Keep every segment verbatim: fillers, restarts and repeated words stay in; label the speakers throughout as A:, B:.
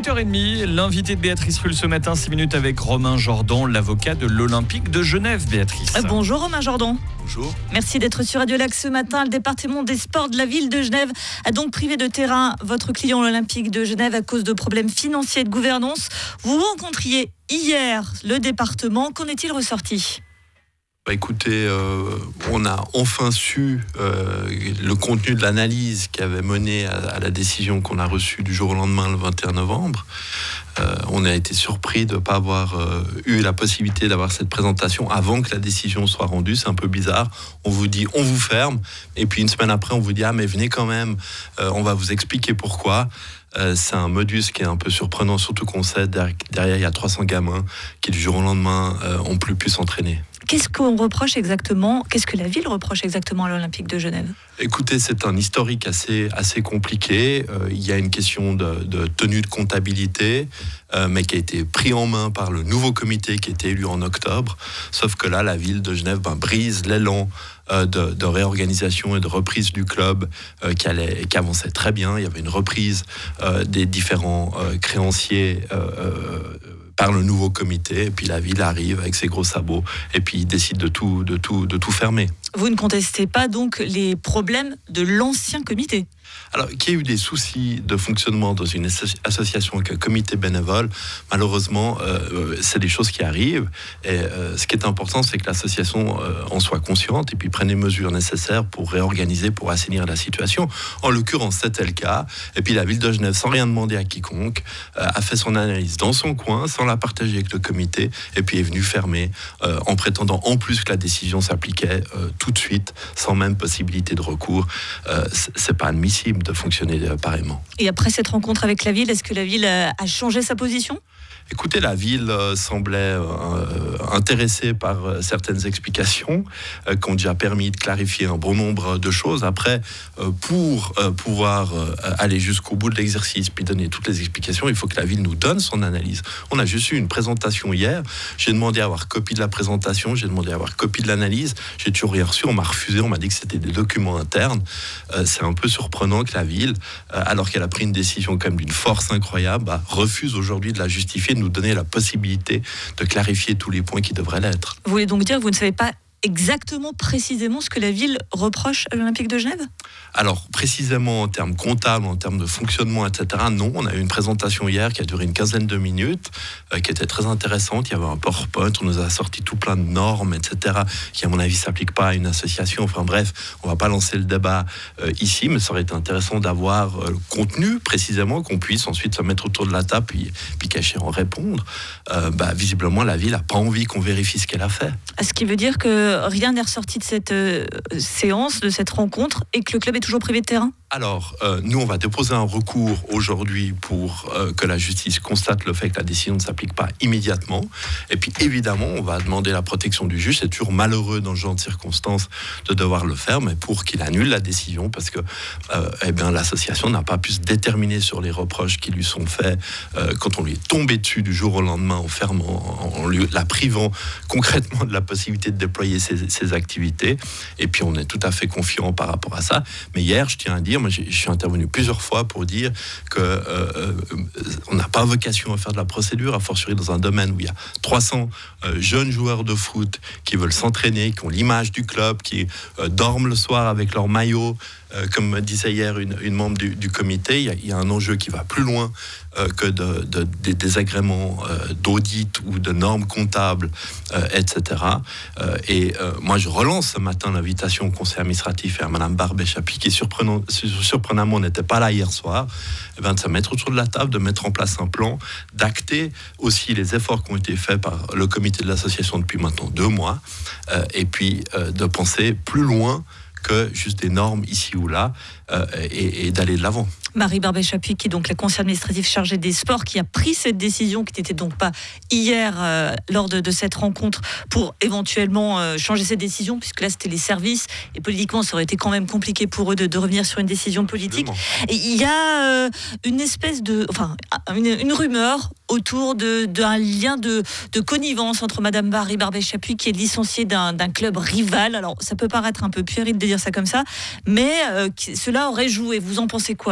A: huit heures trente, l'invité de Béatrice Rulle ce matin, six minutes avec Romain Jordan, l'avocat de l'Olympique de Genève. Béatrice.
B: Bonjour Romain Jordan.
C: Bonjour.
B: Merci d'être sur Radio Lac ce matin. Le département des sports de la ville de Genève a donc privé de terrain votre client l'Olympique de Genève à cause de problèmes financiers et de gouvernance. Vous rencontriez hier le département. Qu'en est-il ressorti ?
C: Bah écoutez, euh, on a enfin su euh, le contenu de l'analyse qui avait mené à, à la décision qu'on a reçue du jour au lendemain, le vingt et un novembre. Euh, on a été surpris de ne pas avoir euh, eu la possibilité d'avoir cette présentation avant que la décision soit rendue. C'est un peu bizarre. On vous dit, on vous ferme. Et puis une semaine après, on vous dit, ah mais venez quand même, euh, on va vous expliquer pourquoi. Euh, c'est un modus qui est un peu surprenant, surtout qu'on sait derrière, derrière il y a trois cents gamins qui du jour au lendemain euh, ont plus pu s'entraîner.
B: Qu'est-ce qu'on reproche exactement ? Qu'est-ce que la ville reproche exactement à l'Olympique de Genève ?
C: Écoutez, c'est un historique assez, assez compliqué. Euh, il y a une question de, de tenue de comptabilité, euh, mais qui a été pris en main par le nouveau comité qui a été élu en octobre. Sauf que là, la ville de Genève ben, brise l'élan euh, de, de réorganisation et de reprise du club euh, qui, allait, qui avançait très bien. Il y avait une reprise euh, des différents euh, créanciers euh, euh, par le nouveau comité, et puis la ville arrive avec ses gros sabots, et puis il décide de tout, de tout, de tout fermer.
B: Vous ne contestez pas donc les problèmes de l'ancien comité ?
C: Alors, qu'il y ait eu des soucis de fonctionnement dans une association avec un comité bénévole, malheureusement, euh, c'est des choses qui arrivent. Et euh, ce qui est important, c'est que l'association euh, en soit consciente et puis prenne les mesures nécessaires pour réorganiser, pour assainir la situation. En l'occurrence, c'était le cas. Et puis la ville de Genève, sans rien demander à quiconque, euh, a fait son analyse dans son coin, sans la partager avec le comité, et puis est venue fermer euh, en prétendant en plus que la décision s'appliquait euh, tout de suite, sans même possibilité de recours. Euh, c'est pas admissible de fonctionner pareillement.
B: Et après cette rencontre avec la ville, est-ce que la ville a changé sa position ?
C: Écoutez, la ville euh, semblait euh, intéressée par euh, certaines explications euh, qui ont déjà permis de clarifier un bon nombre de choses. Après, euh, pour euh, pouvoir euh, aller jusqu'au bout de l'exercice puis donner toutes les explications, il faut que la ville nous donne son analyse. On a juste eu une présentation hier. J'ai demandé à avoir copie de la présentation, j'ai demandé à avoir copie de l'analyse. J'ai toujours rien reçu, on m'a refusé, on m'a dit que c'était des documents internes. Euh, c'est un peu surprenant que la ville, euh, alors qu'elle a pris une décision quand même d'une force incroyable, bah, refuse aujourd'hui de la justifier, de nous donner la possibilité de clarifier tous les points qui devraient l'être.
B: Vous voulez donc dire que vous ne savez pas exactement, précisément ce que la ville reproche à l'Olympique de Genève ?
C: Alors, précisément en termes comptables, en termes de fonctionnement, et cetera, non. On a eu une présentation hier qui a duré une quinzaine de minutes, euh, qui était très intéressante. Il y avait un PowerPoint, on nous a sorti tout plein de normes, et cetera, qui, à mon avis, ne s'appliquent pas à une association. Enfin bref, on ne va pas lancer le débat euh, ici, mais ça aurait été intéressant d'avoir euh, le contenu, précisément, qu'on puisse ensuite se mettre autour de la table, puis, puis cacher en répondre. Euh, bah, visiblement, la ville n'a pas envie qu'on vérifie ce qu'elle a fait.
B: Ce qui veut dire que rien n'est ressorti de cette euh, séance, de cette rencontre, et que le club est toujours privé de terrain ?
C: Alors, euh, nous, on va déposer un recours aujourd'hui pour euh, que la justice constate le fait que la décision ne s'applique pas immédiatement. Et puis, évidemment, on va demander la protection du juge. C'est toujours malheureux dans ce genre de circonstances de devoir le faire, mais pour qu'il annule la décision, parce que euh, eh bien, l'association n'a pas pu se déterminer sur les reproches qui lui sont faits euh, quand on lui est tombé dessus du jour au lendemain en fermant, en, en lui, la privant concrètement de la possibilité de déployer ses, ses activités. Et puis, on est tout à fait confiant par rapport à ça. Mais hier, je tiens à dire, moi, je suis intervenu plusieurs fois pour dire qu'on euh, euh, n'a pas vocation à faire de la procédure, a fortiori dans un domaine où il y a trois cents euh, jeunes joueurs de foot qui veulent s'entraîner, qui ont l'image du club, qui euh, dorment le soir avec leur maillot. Euh, comme disait hier une, une membre du, du comité, il y, a, il y a un enjeu qui va plus loin euh, que de, de, de, des agréments euh, d'audit ou de normes comptables, euh, et cetera. Euh, et euh, moi, je relance ce matin l'invitation au conseil administratif et à Mme Barbet-Chapuis, qui surprenant, surprenamment n'était pas là hier soir, eh bien, de se mettre autour de la table, de mettre en place un plan, d'acter aussi les efforts qui ont été faits par le comité de l'association depuis maintenant deux mois, euh, et puis euh, de penser plus loin que juste des normes ici ou là, euh, et, et d'aller de l'avant.
B: Marie Barbet-Chapuis, qui est donc la conseillère administrative chargée des sports, qui a pris cette décision, qui n'était donc pas hier euh, lors de, de cette rencontre, pour éventuellement euh, changer cette décision, puisque là c'était les services, et politiquement ça aurait été quand même compliqué pour eux de, de revenir sur une décision politique. Et il y a euh, une espèce de, enfin, une, une rumeur autour de, d'un lien de, de connivence entre Madame Marie Barbet-Chapuis, qui est licenciée d'un, d'un club rival. Alors ça peut paraître un peu puéril de dire ça comme ça, mais euh, cela aurait joué. Vous en pensez quoi, vous ?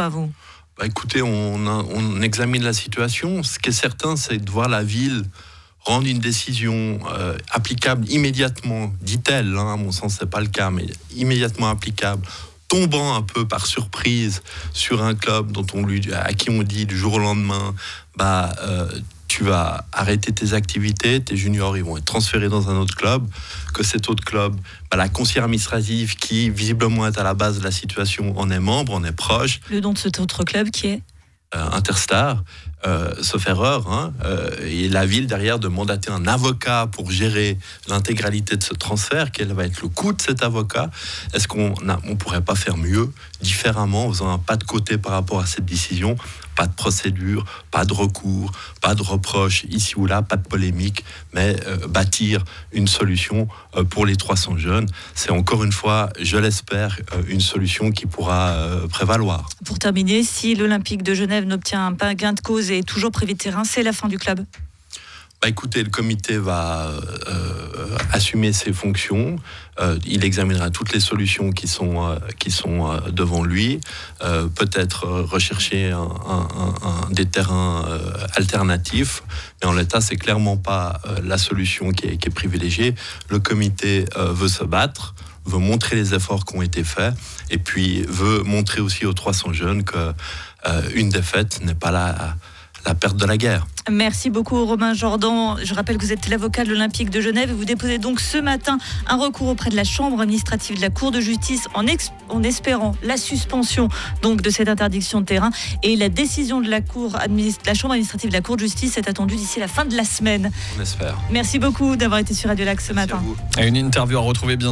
C: Bah, écoutez, on, a, on examine la situation. Ce qui est certain, c'est de voir la ville rendre une décision euh, applicable immédiatement, dit-elle, hein, à mon sens, c'est pas le cas, mais immédiatement applicable, tombant un peu par surprise sur un club dont on lui, à qui on dit du jour au lendemain, bah, euh, tu vas arrêter tes activités, tes juniors ils vont être transférés dans un autre club, que cet autre club, bah, la conseillère administrative qui visiblement est à la base de la situation en est membre, en est proche.
B: Le nom de cet autre club qui est
C: euh, Interstar, euh, sauf erreur, hein, euh, et la ville derrière de mandater un avocat pour gérer l'intégralité de ce transfert, quel va être le coût de cet avocat. Est-ce qu'on ne pourrait pas faire mieux, différemment, en faisant un pas de côté par rapport à cette décision? Pas de procédure, pas de recours, pas de reproche ici ou là, pas de polémique, mais euh, bâtir une solution euh, pour les trois cents jeunes. C'est encore une fois, je l'espère, euh, une solution qui pourra euh, prévaloir.
B: Pour terminer, si l'Olympique de Genève n'obtient pas gain de cause et est toujours privé de terrain, c'est la fin du club?
C: Bah écoutez, le comité va euh, assumer ses fonctions. Euh, il examinera toutes les solutions qui sont, euh, qui sont euh, devant lui. Euh, peut-être euh, rechercher un, un, un, des terrains euh, alternatifs. Mais en l'état, c'est clairement pas euh, la solution qui est, qui est privilégiée. Le comité euh, veut se battre, veut montrer les efforts qui ont été faits, et puis veut montrer aussi aux trois cents jeunes qu'une euh, défaite n'est pas la, la perte de la guerre.
B: Merci beaucoup Romain Jordan. Je rappelle que vous êtes l'avocat de l'Olympique de Genève et vous déposez donc ce matin un recours auprès de la Chambre administrative de la Cour de justice en, ex- en espérant la suspension donc de cette interdiction de terrain, et la décision de la, cour administ- la Chambre administrative de la Cour de justice est attendue d'ici la fin de la semaine.
C: On espère.
B: Merci beaucoup d'avoir été sur Radio Lac ce
C: Merci
B: matin.
C: à vous.
A: Une interview à retrouver bien